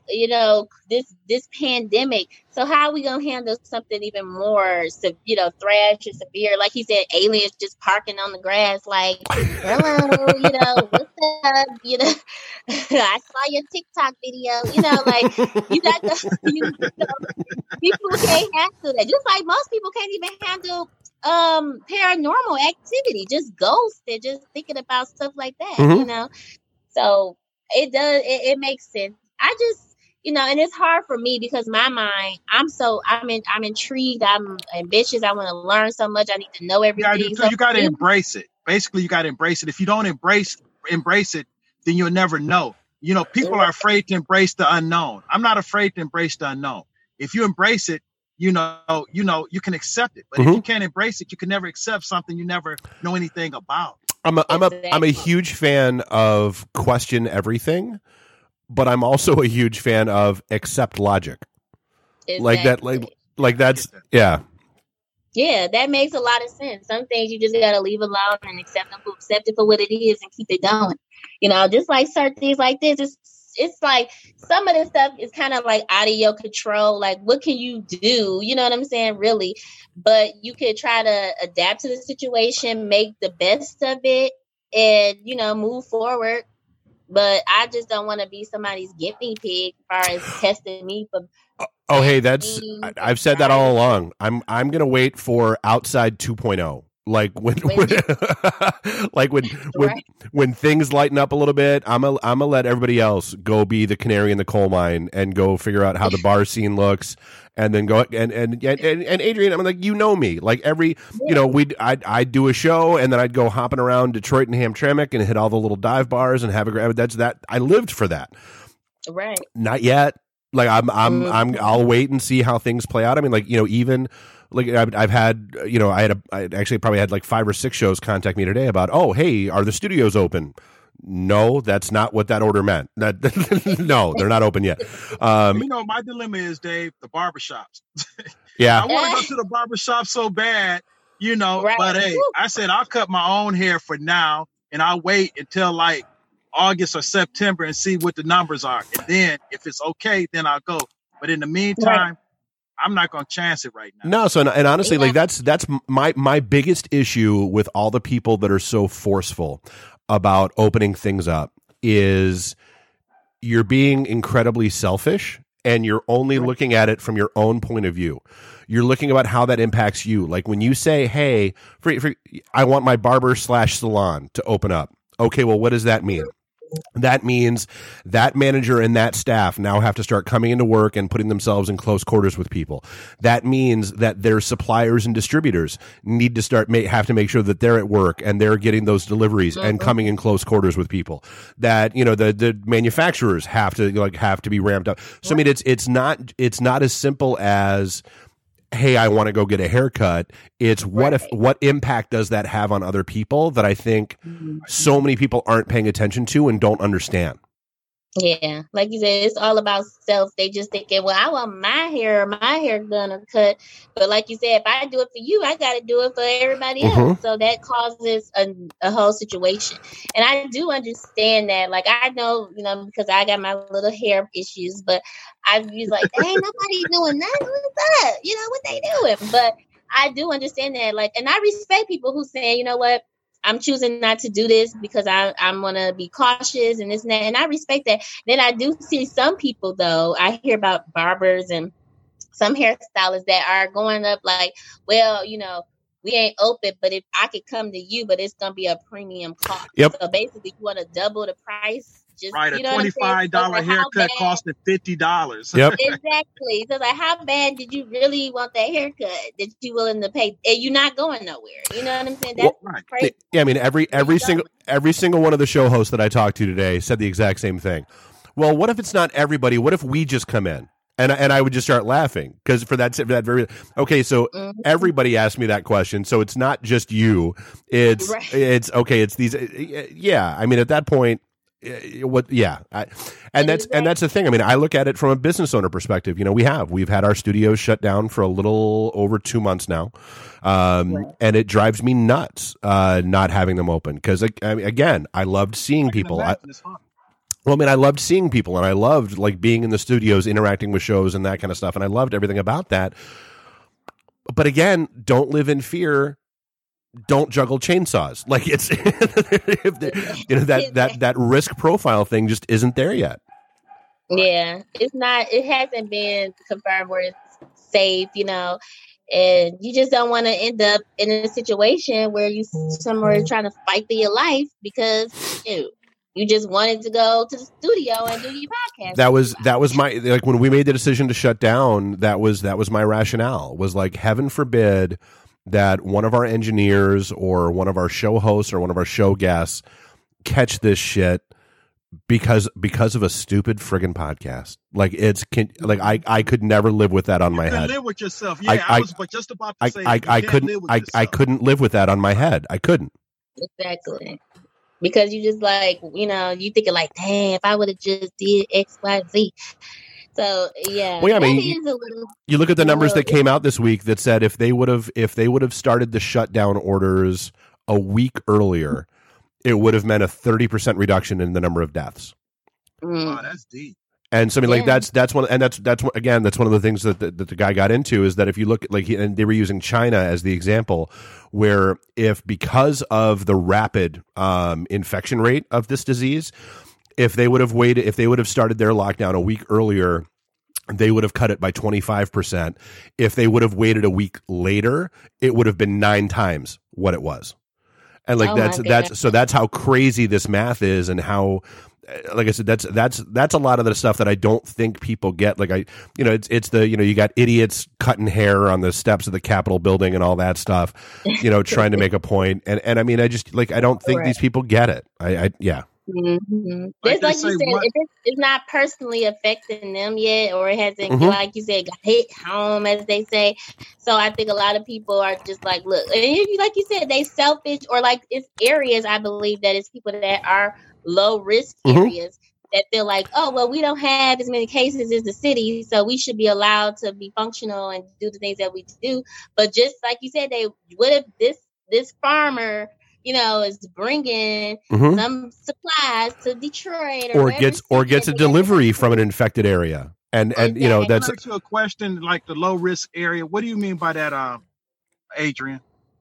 this pandemic. So how are we going to handle something even more, thrash or severe? Like he said, aliens just parking on the grass, like, hello, what's up? I saw your TikTok video, you got people can't handle that. Just like most people can't even handle paranormal activity, just ghosts and just thinking about stuff like that, So it makes sense. I just, and it's hard for me because my mind, I'm intrigued. I'm ambitious. I want to learn so much. I need to know everything. You got to embrace it. Basically, you got to embrace it. If you don't embrace it, then you'll never know. People are afraid to embrace the unknown. I'm not afraid to embrace the unknown. If you embrace it, you can accept it. But if you can't embrace it, you can never accept something you never know anything about. I'm a huge fan of question everything, but I'm also a huge fan of accept logic. Exactly. Like that's yeah. Yeah, that makes a lot of sense. Some things you just gotta leave alone and accept it for what it is and keep it going. Just like certain things like this, it's like some of this stuff is kind of like out of your control. Like, what can you do? You know what I'm saying? Really. But you could try to adapt to the situation, make the best of it, and, move forward. But I just don't want to be somebody's guinea pig as far as testing me for. Oh, hey, I've said that all along. I'm going to wait for Outside 2.0. Like when things lighten up a little bit, I'm gonna let everybody else go be the canary in the coal mine and go figure out how the bar scene looks, and then go and Adrian, I'm like, me, like I'd do a show and then I'd go hopping around Detroit and Hamtramck and hit all the little dive bars and have a great. I lived for that. Right. Not yet. Like I'll wait and see how things play out. I mean, even. Like I've had, I actually probably had like 5 or 6 shows contact me today about, oh, hey, are the studios open? No, that's not what that order meant. No, they're not open yet. My dilemma is, Dave, the barbershops. Yeah. I want to go to the barbershop so bad, right. But hey, I said I'll cut my own hair for now and I'll wait until like August or September and see what the numbers are. And then if it's okay, then I'll go. But in the meantime, I'm not going to chance it right now. No, so and honestly, like that's my biggest issue with all the people that are so forceful about opening things up is you're being incredibly selfish and you're only looking at it from your own point of view. You're looking about how that impacts you. Like when you say, "Hey, I want my barber/salon to open up." Okay, well, what does that mean? That means that manager and that staff now have to start coming into work and putting themselves in close quarters with people. That means that their suppliers and distributors need to have to make sure that they're at work and they're getting those deliveries and coming in close quarters with people. That, you know, the manufacturers have to be ramped up. So I mean, it's not as simple as, hey, I want to go get a haircut. It's what impact does that have on other people that I think so many people aren't paying attention to and don't understand. Yeah, like you said, it's all about self. They just thinking, well, I want my hair done or cut. But like you said, if I do it for you, I got to do it for everybody else. So that causes a whole situation. And I do understand that. Like, I know, you know, because I got my little hair issues, but I was like, ain't nobody doing that. What's that? You know, what they doing? But I do understand that. Like, and I respect people who say, you know what? I'm choosing not to do this because I'm going to be cautious and this and that. And I respect that. Then I do see some people, though, I hear about barbers and some hairstylists that are going up like, well, you know, we ain't open, but if I could come to you, but it's going to be a premium cost. Yep. So basically, you want to double the price. Just, right, you a $25 haircut costed $50. Yep. Exactly. So like, how bad did you really want that haircut that you willing to pay? And you're not going nowhere. You know what I'm saying? That's crazy. Yeah, I mean, every single one of the show hosts that I talked to today said the exact same thing. Well, what if it's not everybody? What if we just come in? And I would just start laughing because for that very okay. So everybody asked me that question. So it's not just you. It's okay. It's these. Yeah. I mean, at that point. And that's the thing. I mean, I look at it from a business owner perspective. You know, we've had our studios shut down for a little over 2 months now, and it drives me nuts not having them open because again, I loved seeing people. I loved seeing people, and I loved like being in the studios, interacting with shows and that kind of stuff, and I loved everything about that. But again, don't live in fear. Don't juggle chainsaws. Like it's, you know, that risk profile thing just isn't there yet. Yeah, it's not. It hasn't been confirmed where it's safe, you know, and you just don't want to end up in a situation where you somewhere trying to fight for your life because you just wanted to go to the studio and do your podcast. That was my, like, when we made the decision to shut down. That was my rationale. Was like, heaven forbid that one of our engineers or one of our show hosts or one of our show guests catch this shit because of a stupid friggin' podcast. Like I could never live with that on my head. Live with yourself. Yeah, I was just about to say I couldn't live with that on my head. I couldn't. Exactly. Because you just like, you know, you thinking like, damn, if I would have just did X, Y, Z. So yeah, well, yeah, I mean, you look at the numbers that came out this week that said if they would have started the shutdown orders a week earlier, it would have meant a 30% reduction in the number of deaths. Wow, that's deep. And so I mean, like that's one, and that's one of the things that the guy got into is that if you look at and they were using China as the example, where if because of the rapid infection rate of this disease. If they would have started their lockdown a week earlier, they would have cut it by 25%. If they would have waited a week later, it would have been 9 times what it was. And like that's how crazy this math is, and how, like I said, that's a lot of the stuff that I don't think people get. Like it's the, you know, you got idiots cutting hair on the steps of the Capitol building and all that stuff, you know, trying to make a point. And I mean, I just I don't think these people get it. Yeah. Mm-hmm. Like you said, it's not personally affecting them yet, or it hasn't, like you said, got hit home, as they say. So I think a lot of people are just like, look, and like you said, they selfish, or like it's areas, I believe that it's people that are low risk areas that feel like, oh, well, we don't have as many cases as the city, so we should be allowed to be functional and do the things that we do. But just like you said, what if this farmer, you know, is bringing some supplies to Detroit, or gets a delivery from an infected area, and you know, that's a question like the low risk area. What do you mean by that, Adrian?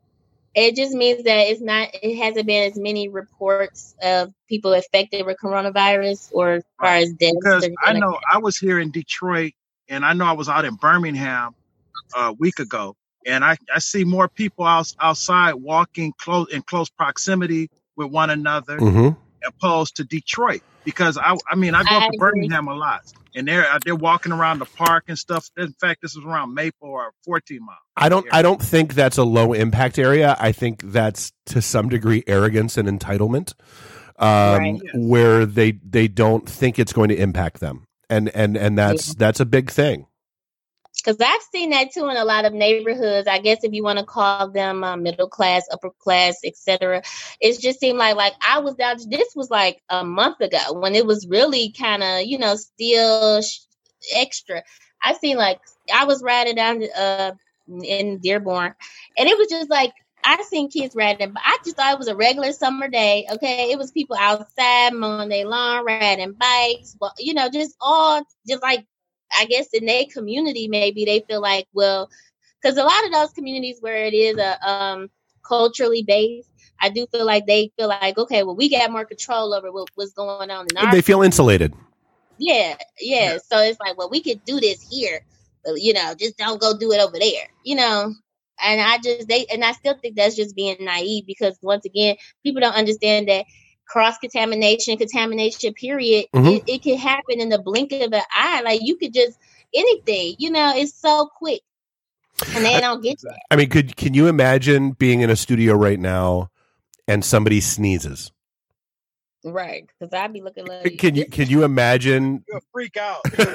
It just means that it hasn't been as many reports of people affected with coronavirus, or as far as deaths. Because I know I was here in Detroit, and I know I was out in Birmingham a week ago. And I see more people outside walking in close proximity with one another. opposed to Detroit, because I mean I go up to Birmingham a lot, and they're walking around the park and stuff. In fact, this is around Maple or 14 Mile. I don't think that's a low impact area. I think that's to some degree arrogance and entitlement, where they don't think it's going to impact them, and that's a big thing. Because I've seen that too in a lot of neighborhoods. I guess if you want to call them middle class, upper class, etc. It just seemed like I was down. This was like a month ago when it was really kind of, still extra. I seen I was riding down in Dearborn, and it was just like I seen kids riding. But I just thought it was a regular summer day. Okay, it was people outside mowing their lawn, riding bikes. But just like. I guess in their community, maybe they feel like, well, because a lot of those communities where it is a culturally based, I do feel like they feel like, okay, well, we got more control over what's going on in our. They feel insulated. Yeah. So it's like, well, we could do this here, but just don't go do it over there, And I still think that's just being naive, because once again, people don't understand that. Contamination, period. Mm-hmm. It can happen in the blink of an eye. Like you could just anything, it's so quick, and they don't get that. I mean, can you imagine being in a studio right now and somebody sneezes? Right, because I'd be looking like. Can you imagine? You'll freak out.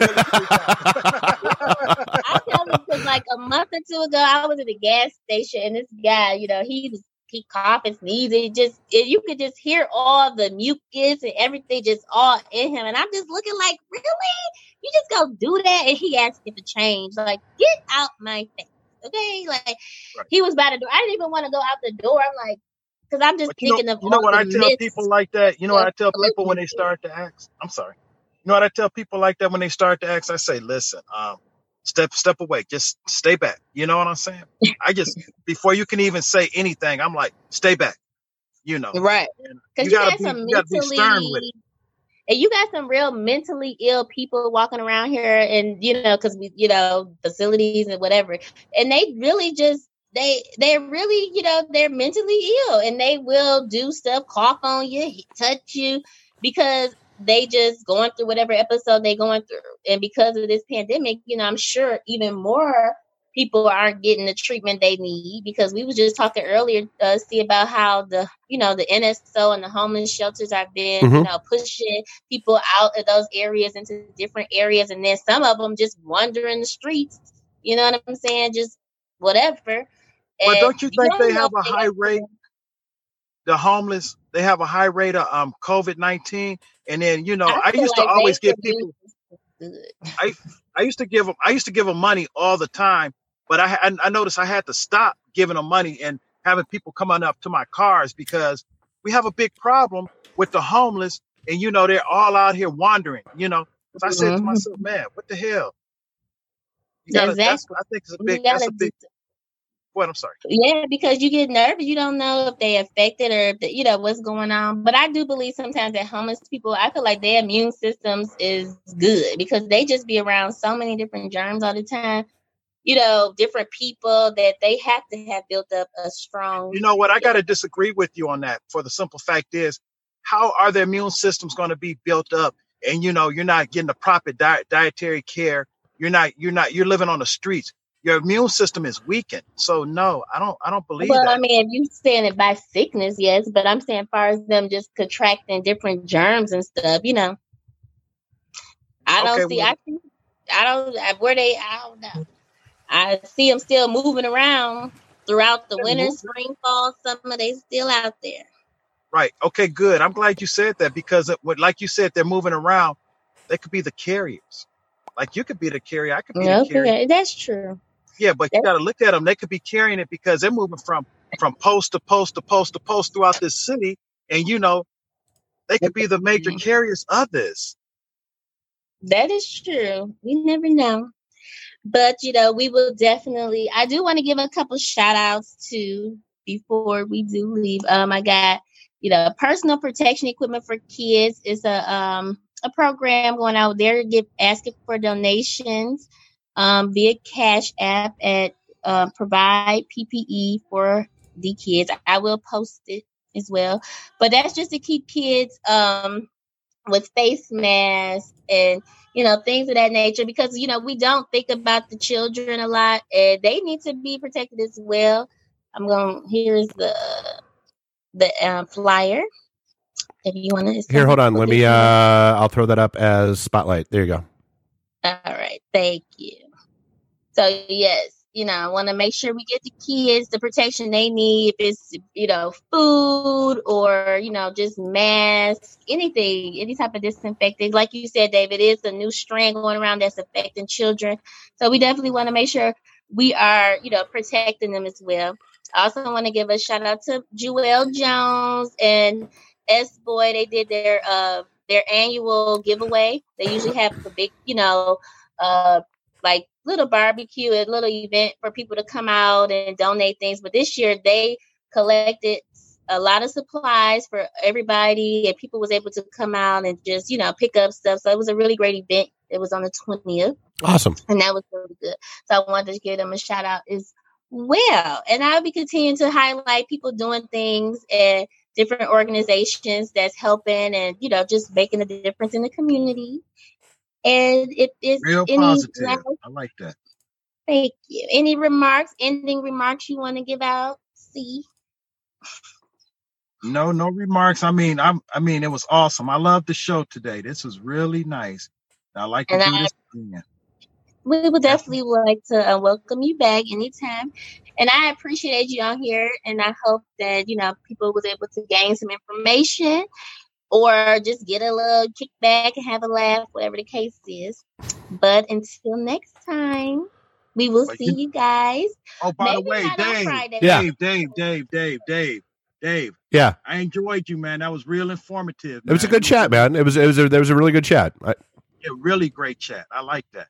I tell you, because like a month or two ago, I was at a gas station, and this guy, he coughed and sneezed. You could just hear all the mucus and everything just all in him. And I'm just looking like, really? You just go do that? And he asked me to change. Like, get out my face. Okay? Like, He was by the door. I didn't even want to go out the door. I'm like, because I'm just thinking of. You know what I tell people like that? You know what I tell people when they start to ask? I'm sorry. You know what I tell people like that when they start to ask? I say, listen, step away. Just stay back. You know what I'm saying? I just, before you can even say anything, I'm like, stay back. Right. Because you gotta be stern with it. And you got some real mentally ill people walking around here, and because we, facilities and whatever, and they really just they're really they're mentally ill, and they will do stuff, cough on you, touch you, because they just going through whatever episode they going through. And because of this pandemic, I'm sure even more people aren't getting the treatment they need, because we was just talking earlier, see about how the NSO and the homeless shelters have been, pushing people out of those areas into different areas. And then some of them just wandering the streets, you know what I'm saying? Just whatever. But don't you think they have a high rate? The homeless, they have a high rate of COVID-19. And then, I used to always give people, I used to give them money all the time, but I noticed I had to stop giving them money and having people coming up to my cars, because we have a big problem with the homeless, and they're all out here wandering. So I said to myself, man, what the hell? I think it's a big. That's a big. What? I'm sorry. Yeah, because you get nervous. You don't know if they affected or if what's going on. But I do believe sometimes that homeless people, I feel like their immune systems is good, because they just be around so many different germs all the time. Different people, that they have to have built up a strong. You know what? I got to disagree with you on that. For the simple fact is, how are their immune systems going to be built up? And you're not getting the proper dietary care. You're living on the streets. Your immune system is weakened. So no, I don't believe that. Well, I mean, if you're saying it by sickness, yes, but I'm saying as far as them just contracting different germs and stuff, I don't see. I don't know. I see them still moving around throughout the winter, spring, fall, summer. They still out there. Right. Okay, good. I'm glad you said that, because like you said, they're moving around. They could be the carriers. Like you could be the carrier. I could be the carrier. Okay, that's true. Yeah, but you got to look at them. They could be carrying it because they're moving from post to post to post to post throughout this city. And, they could be the major carriers of this. That is true. We never know. But, we will definitely, I do want to give a couple shout outs too before we do leave. I got, personal protection equipment for kids. It's a program going out there, asking for donations via Cash App at Provide PPE for the kids. I will post it as well. But that's just to keep kids with face masks and, things of that nature, because, we don't think about the children a lot, and they need to be protected as well. Here's the flyer. If you want to. Here, hold on. Let me, I'll throw that up as spotlight. There you go. All right. Thank you. So, yes, I want to make sure we get the kids the protection they need. If it's, food or, just masks, anything, any type of disinfectant. Like you said, David, it's a new strain going around that's affecting children. So we definitely want to make sure we are, protecting them as well. I also want to give a shout out to Jewel Jones and S-Boy. They did their annual giveaway. They usually have a big, like little barbecue, a little event for people to come out and donate things. But this year they collected a lot of supplies for everybody, and people was able to come out and just, pick up stuff. So it was a really great event. It was on the 20th. Awesome. And that was really good. So I wanted to give them a shout out as well. And I'll be continuing to highlight people doing things and different organizations that's helping and, just making a difference in the community. And it is real positive. I like that. Thank you. Any ending remarks you want to give out? See? No remarks. I mean, it was awesome. I love the show today. This was really nice. I like to do this again. We would definitely like to welcome you back anytime. And I appreciate you on here. And I hope that, people was able to gain some information or just get a little kickback and have a laugh, whatever the case is. But until next time, we will see you guys. Oh, by the way, Dave. Yeah. I enjoyed you, man. That was real informative. It was a good chat, man. There was a really good chat. Yeah, really great chat. I like that.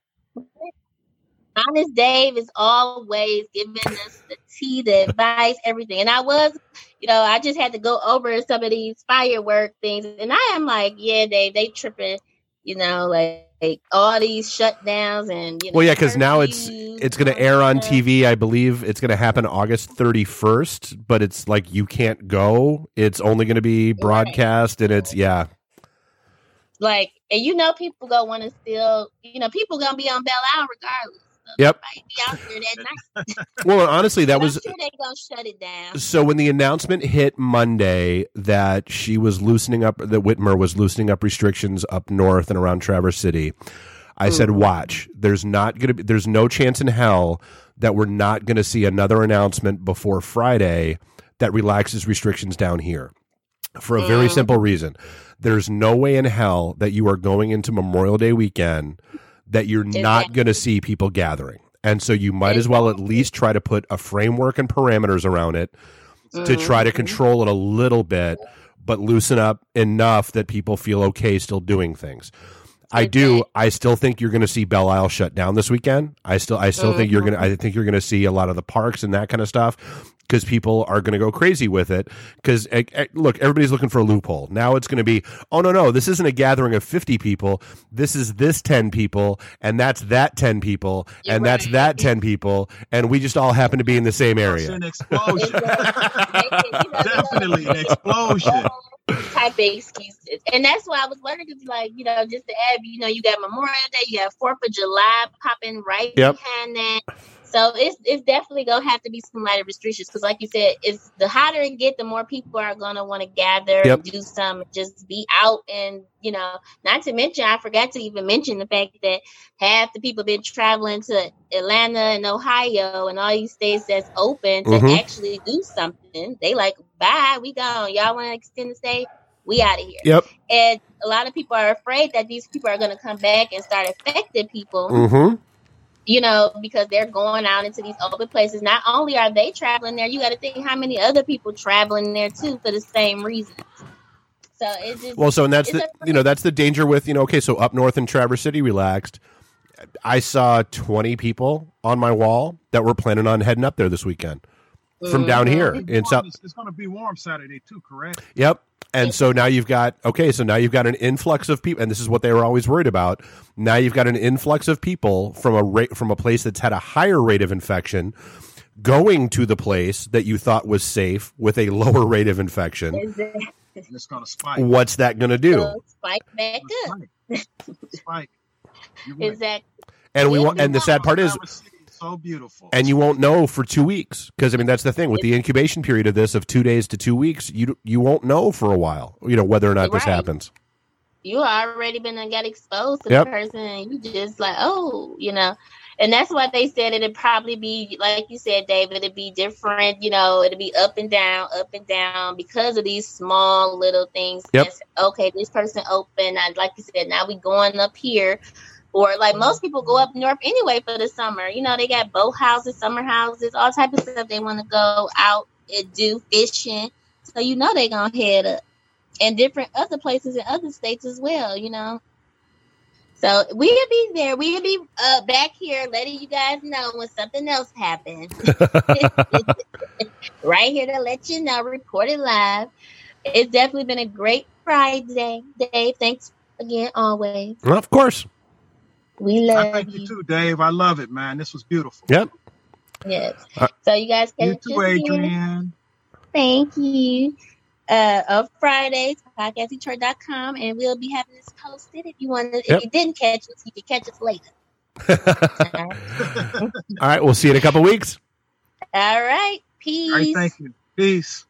Honest Dave is always giving us the tea, the advice, everything. And I was, I just had to go over some of these firework things. And I am like, yeah, Dave, they tripping, like all these shutdowns and, Well, yeah, because now it's going to air on TV. I believe it's going to happen August 31st, but it's like you can't go. It's only going to be broadcast, and it's, yeah. Like, and people gonna want to still, people gonna be on Belle Isle regardless. So yep. Be out there that night. Well, honestly, that was. I'm sure they gonna shut it down. So when the announcement hit Monday that she was loosening up, that Whitmer was loosening up restrictions up north and around Traverse City, I said, "Watch. There's no chance in hell that we're not going to see another announcement before Friday that relaxes restrictions down here." For a very simple reason. There's no way in hell that you are going into Memorial Day weekend that you're not going to see people gathering. And so you might as well at least try to put a framework and parameters around it to try to control it a little bit, but loosen up enough that people feel okay still doing things. I still think you're going to see Belle Isle shut down this weekend. I still think you're going to see a lot of the parks and that kind of stuff, because people are going to go crazy with it. Because, look, everybody's looking for a loophole. Now it's going to be, oh, no, this isn't a gathering of 50 people. This is this 10 people, and that's that 10 people, and that's that 10 people, and we just all happen to be in the same area. An explosion. Definitely an explosion. Type of excuses. And that's why I was wondering, because, just to add, you got Memorial Day, you got 4th of July popping right behind that. So it's definitely going to have to be some lighter restrictions, because like you said, it's the hotter it get, the more people are going to want to gather and do some, just be out. And, not to mention, I forgot to even mention the fact that half the people been traveling to Atlanta and Ohio and all these states that's open to actually do something. They like, bye, we gone. Y'all want to extend the stay? We out of here. Yep. And a lot of people are afraid that these people are going to come back and start affecting people. Because they're going out into these open places. Not only are they traveling there, you got to think how many other people traveling there too for the same reasons. So it's just that's the danger with so up north in Traverse City relaxed. I saw 20 people on my wall that were planning on heading up there this weekend from down here in South. It's going to be warm Saturday too, correct? Yep. And so now you've got an influx of people, and this is what they were always worried about. Now you've got an influx of people from a place that's had a higher rate of infection going to the place that you thought was safe with a lower rate of infection. Exactly. It's going to spike. What's that going to do? So spike back up. Spike. You're right. Exactly. And and the sad part is, so beautiful. And you won't know for 2 weeks, because I mean that's the thing with the incubation period of this of 2 days to 2 weeks. You won't know for a while, whether or not this happens. You already been and got exposed to the person, and you just like, and that's why they said it'd probably be like you said, David. It'd be different, it'd be up and down because of these small little things. Yep. Okay, this person open. Like you said, now we going up here. Or like most people go up north anyway for the summer. They got boat houses, summer houses, all type of stuff. They want to go out and do fishing. So they're going to head up. And different other places in other states as well, So we'll be there. We'll be back here letting you guys know when something else happens. Right here to let you know, report it live. It's definitely been a great Friday. Dave, thanks again, always. Well, of course. We love you. Thank you too, Dave. I love it, man. This was beautiful. Yep. Yes. So you guys can you too, Adrienne. Thank you. Of Fridays, podcastdetroit.com, and we'll be having this posted if you want to. If you didn't catch us, you can catch us later. All right, we'll see you in a couple weeks. All right. Peace. All right, thank you. Peace.